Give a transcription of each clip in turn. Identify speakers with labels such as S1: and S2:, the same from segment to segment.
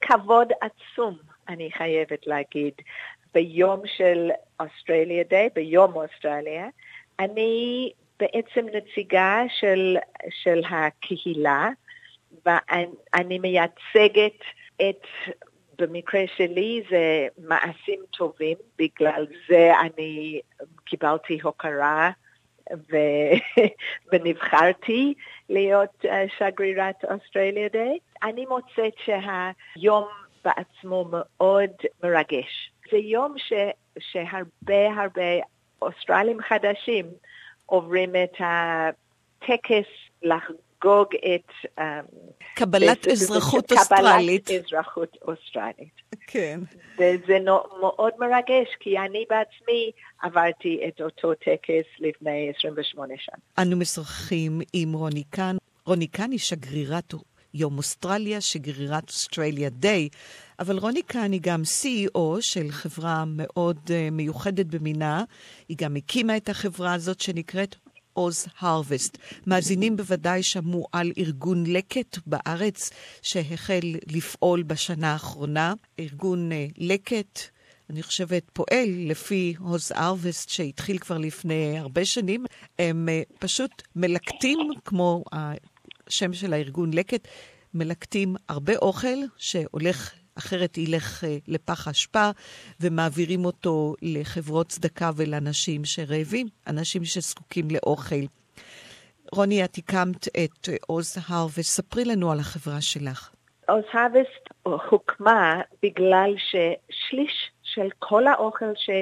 S1: כבוד עצום, אני חייבת להגיד, ביום של אוסטרליה דיי, ביום אוסטרליה, אני בעצם נציגה של הקהילה, ואני מייצגת במקרה שלי זה מעשים טובים, בגלל זה אני קיבלתי הוקרה ונבחרתי להיות שגרירת אוסטרליה דיי. אני מוצאת שהיום בעצמו מאוד מרגש. זה יום שהרבה אוסטרלים חדשים עוברים את הטקס לחגוג את
S2: קבלת אזרחות אוסטרלית.
S1: קבלת אזרחות אוסטרלית.
S2: כן.
S1: וזה מאוד מרגש, כי אני בעצמי עברתי את אותו טקס לפני 28 שנה.
S2: אנו משוחחים עם רוני קאן. רוני קאן היא שגרירת יום אוסטרליה, שגרירת אוסטרליה דיי, אבל רוני קאן היא גם CEO של חברה מאוד מיוחדת במינה. היא גם הקימה את החברה הזאת שנקראת עוז הרווסט. מאזינים בוודאי שמעו על ארגון לקט בארץ שהחל לפעול בשנה האחרונה. ארגון לקט, אני חושבת, פועל לפי עוז הרווסט שהתחיל כבר לפני הרבה שנים. הם פשוט מלקטים, כמו השם של הארגון לקט, מלקטים הרבה אוכל שהולך, אחרת ילך לפח אשפה, ומעבירים אותו לחברות צדקה ולאנשים שרעבים, אנשים שזקוקים לאוכל. רוני, את הקמת את עוז הרווסט, ספרי לנו על החברה שלך.
S1: עוז הרווסט הוקמה בגלל ששליש של כל האוכל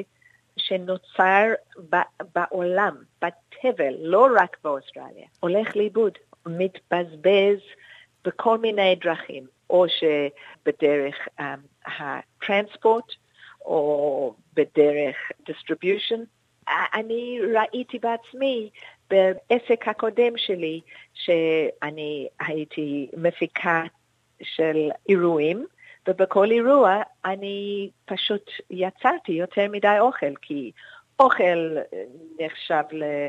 S1: שנוצר בעולם, בטבע, לא רק באוסטרליה, הולך לאיבוד, מתבזבז בכל מיני דרכים, או שבדרך הטרנספורט, או בדרך distribution. אני ראיתי בעצמי בעסק הקודם שלי, שאני הייתי מפיקה של אירועים, ובכל אירוע אני פשוט יצרתי יותר מדי אוכל, כי אוכל נחשב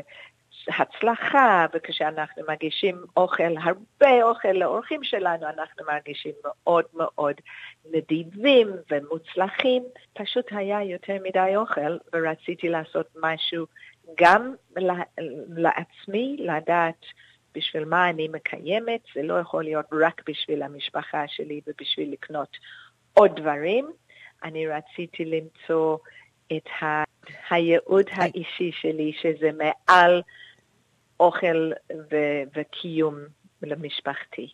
S1: להצלחה, וכשאנחנו מגישים אוכל, הרבה אוכל לאורחים שלנו, אנחנו מרגישים מאוד מאוד נדיבים ומוצלחים. פשוט היה יותר מדי אוכל, ורציתי לעשות משהו גם לעצמי, לדעת בשביל מה אני מקיימת. זה לא יכול להיות רק בשביל המשפחה שלי ובשביל לקנות עוד דברים. אני רציתי למצוא את הייעוד האישי שלי, שזה מעל אוכל וקיום למשפחתי.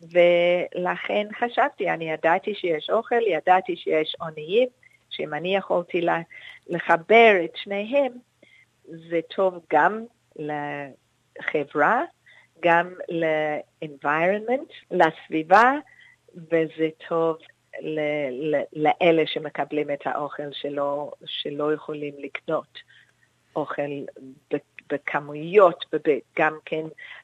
S1: ולכן חשבתי, אני ידעתי שיש אוכל, ידעתי שיש עוניים, שאם אני יכולתי לחבר את שניהם, זה טוב גם לחברה, גם ל-environment, לסביבה, וזה טוב לאלה שמקבלים את האוכל שלא יכולים לקנות אוכל בכמויות, וגם כן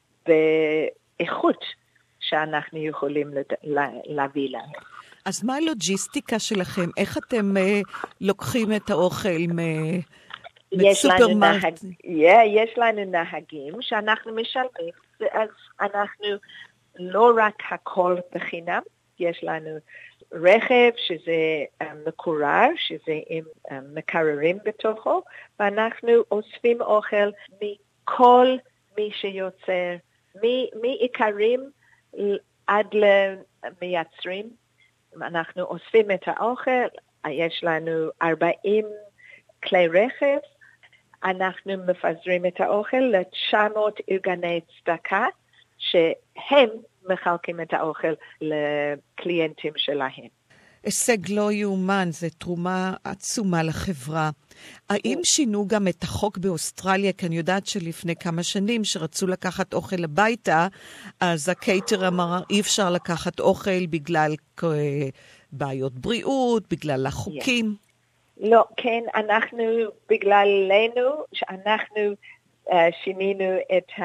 S1: באיכות שאנחנו יכולים להביא להם.
S2: אז מה הלוג'יסטיקה שלכם? איך אתם לוקחים את האוכל מסופרמרקט?
S1: יש לנו נהגים שאנחנו משלמים, אז אנחנו לא רק הכל בחינם, יש לנו רכב שזה מקורר, שזה עם מקררים בתוכו, ואנחנו אוספים אוכל מכל מי שיוצר, מעיקרים עד למייצרים. אנחנו אוספים את האוכל, יש לנו 40 כלי רכב, אנחנו מפזרים את האוכל ל-900 ארגוני צדקה, שהם מחלקים את האוכל לקליינטים שלהם.
S2: הישג לא יאומן, זה תרומה עצומה לחברה. האם שינו גם את החוק באוסטרליה? כי אני יודעת שלפני כמה שנים שרצו לקחת אוכל הביתה, אז הקייטר אמר אי אפשר לקחת אוכל בגלל בעיות בריאות, בגלל החוקים.
S1: לא, כן, אנחנו בגללנו, שאנחנו שינינו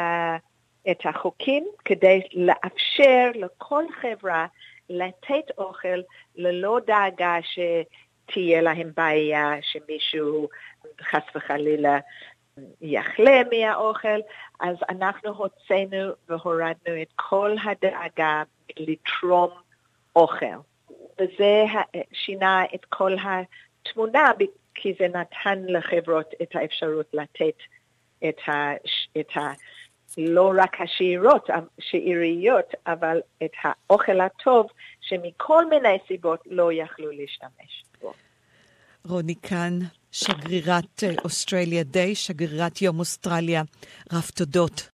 S1: את החוקים כדי לאפשר לכל חברה לתת אוכל ללא דאגה שתהיה להם בעיה, שמישהו חס וחלילה יחלה מהאוכל. אז אנחנו הוצאנו והורדנו את כל הדאגה לתרום אוכל. וזה שינה את כל התמונה, כי זה נתן לחברות את האפשרות לתת את לא רק השאריות, אבל את האוכל הטוב, שמכל מיני סיבות לא יכלו להשתמש בו.
S2: רוני קאן, שגרירת אוסטרליה דיי, שגרירת יום אוסטרליה, רב תודות.